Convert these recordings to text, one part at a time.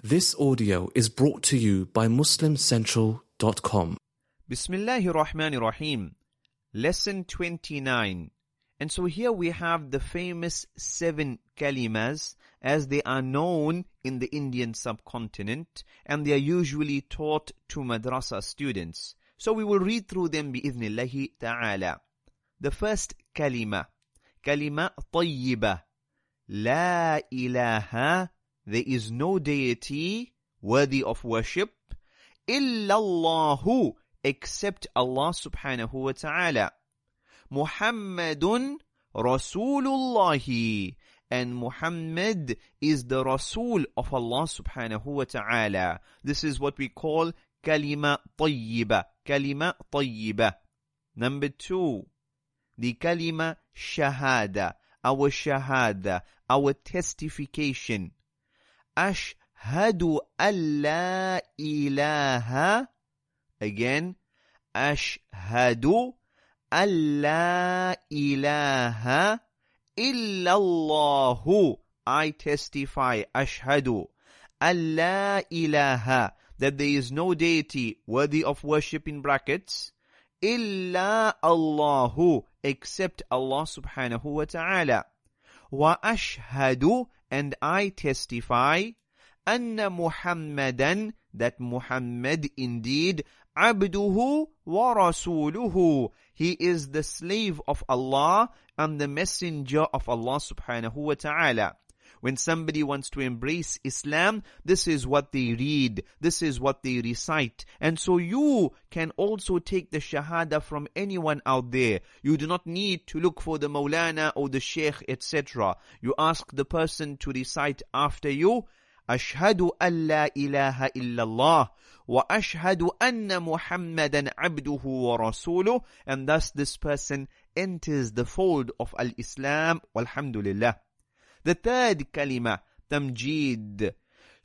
This audio is brought to you by MuslimCentral.com. Bismillahir Rahmanir Rahim. Lesson 29. And so here we have the famous 7 kalimas as they are known in the Indian subcontinent, and they are usually taught to madrasa students. So we will read through them bi'idhnillahi ta'ala. The first kalima tayyibah. La ilaha, there is no deity worthy of worship, illallahu, except Allah subhanahu wa ta'ala. Muhammadun Rasulullahi, and Muhammad is the Rasul of Allah subhanahu wa ta'ala. This is what we call kalima tayyibah. Kalima tayyibah. Number 2, the kalima shahada, our testification. Ashhadu an la ilaha, again, ashhadu an la ilaha illallahu, I testify, ashhadu an la ilaha, that there is no deity worthy of worship in brackets, illa Allahu, except Allah subhanahu wa ta'ala. Wa ashhadu, and I testify, anna Muhammadan, that Muhammad indeed, abduhu wa rasuluhu, he is the slave of Allah and the messenger of Allah subhanahu wa ta'ala. When somebody wants to embrace Islam, this is what they read, this is what they recite. And so you can also take the shahada from anyone out there. You do not need to look for the Maulana or the Sheikh, etc. You ask the person to recite after you, Ashhadu an la ilaha illallah wa ashhadu anna Muhammadan abduhu wa rasuluh, and thus this person enters the fold of Al-Islam, walhamdulillah. The third kalima, tamjid.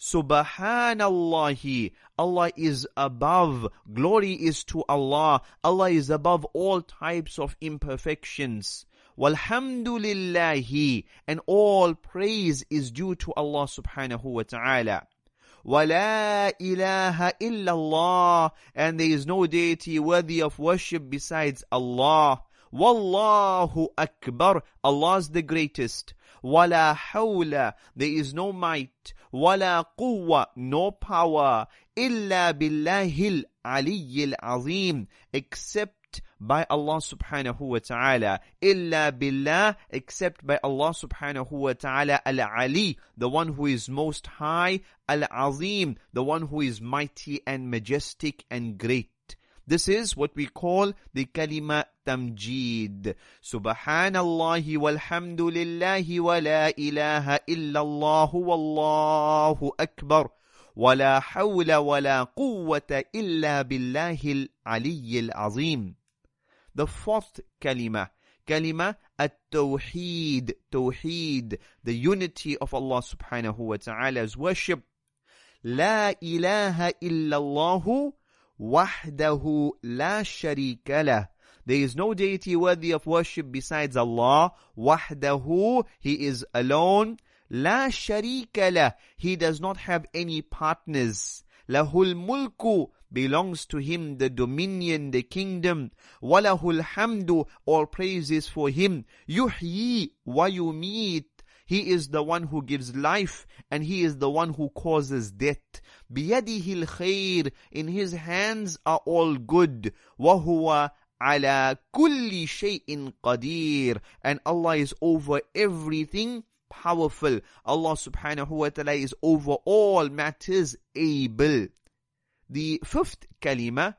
Subhanallahi, Allah is above, glory is to Allah, Allah is above all types of imperfections. Walhamdulillahi, and all praise is due to Allah subhanahu wa ta'ala. Wa la ilaha illallah, and there is no deity worthy of worship besides Allah. Wallahu akbar, Allah is the greatest. Wala hawla, there is no might. Wala quwwa, no power. Illa billahil aliyyil azim, except by Allah subhanahu wa ta'ala. Illa billah, except by Allah subhanahu wa ta'ala. Al-Ali, the one who is most high. Al-Azim, the one who is mighty and majestic and great. This is what we call the kalima tamjid. Subhanallahi walhamdulillahi wa la ilaha illallah wallahu akbar. Wa la hawla wa la quwwata illa billahil aliyyil azim. The fourth kalima at-tawheed, tawheed, the unity of Allah subhanahu wa ta'ala's worship. La ilaha illallahu wahdahu la sharika lah. There is no deity worthy of worship besides Allah. Wahdahu, he is alone. La sharika lah, he does not have any partners. Lahul mulku, belongs to him the dominion, the kingdom. Walahul hamdu, all praises for him. Yuhyi wa yumeet, he is the one who gives life, and he is the one who causes death. Biyadihil khair, in his hands are all good. Wahuwa ala kulli shay'in qadir, and Allah is over everything powerful. Allah subhanahu wa ta'ala is over all matters able. The fifth kalima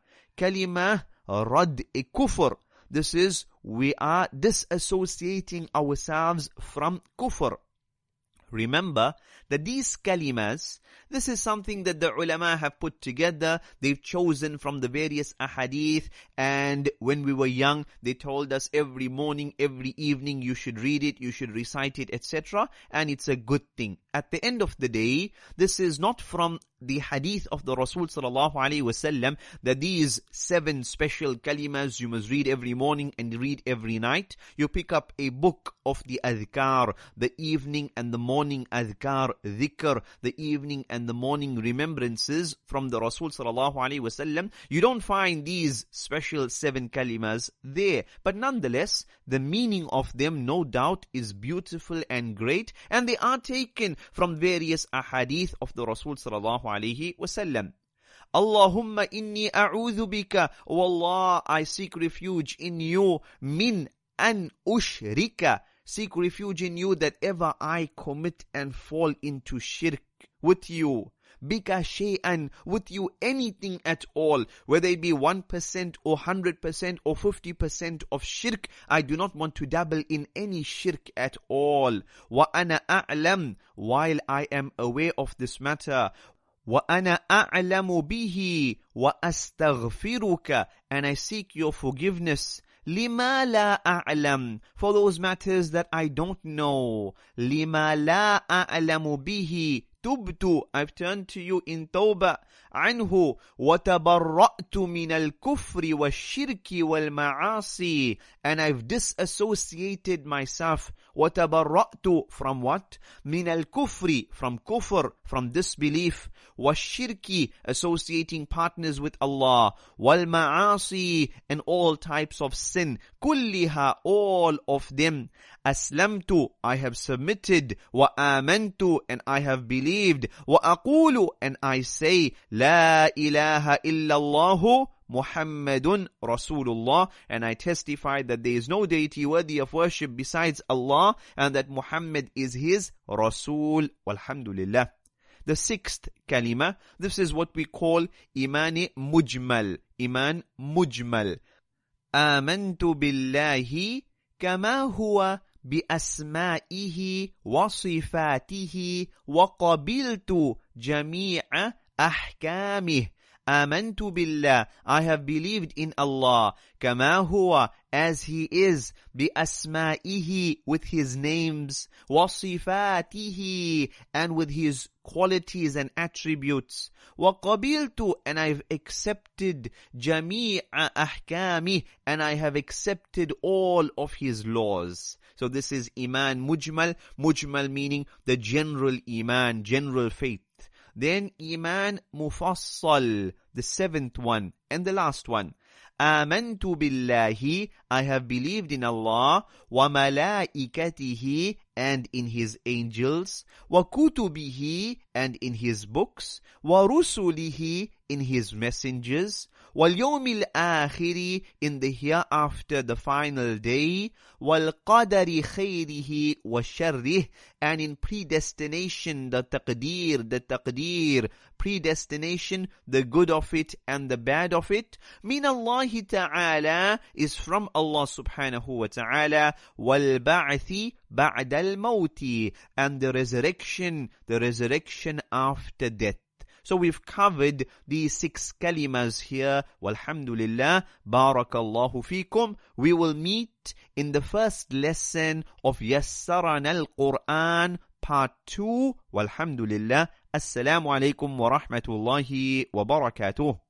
rad kufr. This is, we are disassociating ourselves from kufr. Remember that these kalimas, this is something that the ulama have put together. They've chosen from the various ahadith, and when we were young, they told us every morning, every evening, you should read it, you should recite it, etc. And it's a good thing. At the end of the day, this is not from the hadith of the Rasul sallallahu alaihi wasallam that these 7 special kalimas you must read every morning and read every night. You pick up a book of the adhkar, the evening and the morning morning adhkar, dhikr, the evening and the morning remembrances from the Rasul sallallahu alaihi wasallam, you don't find these special 7 kalimas there. But nonetheless, the meaning of them, no doubt, is beautiful and great, and they are taken from various ahadith of the Rasul sallallahu alaihi wasallam. Allahumma inni a'udhu bika, O Allah, I seek refuge in you, min an ushrika, seek refuge in you that ever I commit and fall into shirk with you. Bika shay'an, with you anything at all, whether it be 1% or 100% or 50% of shirk, I do not want to dabble in any shirk at all. Wa ana a'lam, while I am aware of this matter. Wa ana a'lamu bihi wa astaghfiruka, and I seek your forgiveness. Lima la a'lam, for those matters that I don't know. Lima la a'lamu bihi tubtu, I've turned to you in tawbah. Anhu wa tabarra'tu min al-kufri wa shirki wal ma'asi, and I've disassociated myself. Wa tabarra'tu, from what? Min al-kufri, from kufr, from disbelief. Wa shirki, associating partners with Allah. Wal ma'asi, and all types of sin. Kulliha, all of them. Aslamtu, I have submitted. Wa amantu, and I have believed. Wa aqulu, and I say, La ilaha illallahu Muhammadun Rasulullah, and I testify that there is no deity worthy of worship besides Allah, and that Muhammad is his Rasul. Walhamdulillah. The 6th kalima, this is what we call Iman Mujmal. Iman Mujmal. Amantu billahi kama huwa بأسمائه وصفاته وقبلت جميع أحكامه. آمنت بالله, I have believed in Allah, كما هو, as he is, بأسمائه, with his names, وصفاته, and with his qualities and attributes, وقبلت, and I've accepted جميع أحكامه, and I have accepted all of his laws. So this is Iman Mujmal. Mujmal meaning the general Iman, general faith. Then Iman Mufassal, the 7th one and the last one. Amantu billahi, I have believed in Allah, wa malaikatihi, and in his angels, wa kutubihi, and in his books, wa rusulihi, in his messengers, wal yawmil akhiri, in the hereafter, the final day, wal qadari khayrihi wa sharrih, and in predestination, the taqdeer, predestination, the good of it and the bad of it. Min Allah ta'ala, is from Allah subhanahu wa ta'ala. Wal ba'thi ba'da al-mawti, and the resurrection after death. So we've covered these 6 kalimas here. Walhamdulillah, barakallahu fikum. We will meet in the first lesson of Yassarana al-Quran part 2. Walhamdulillah. Assalamu alaikum wa rahmatullahi wa barakatuh.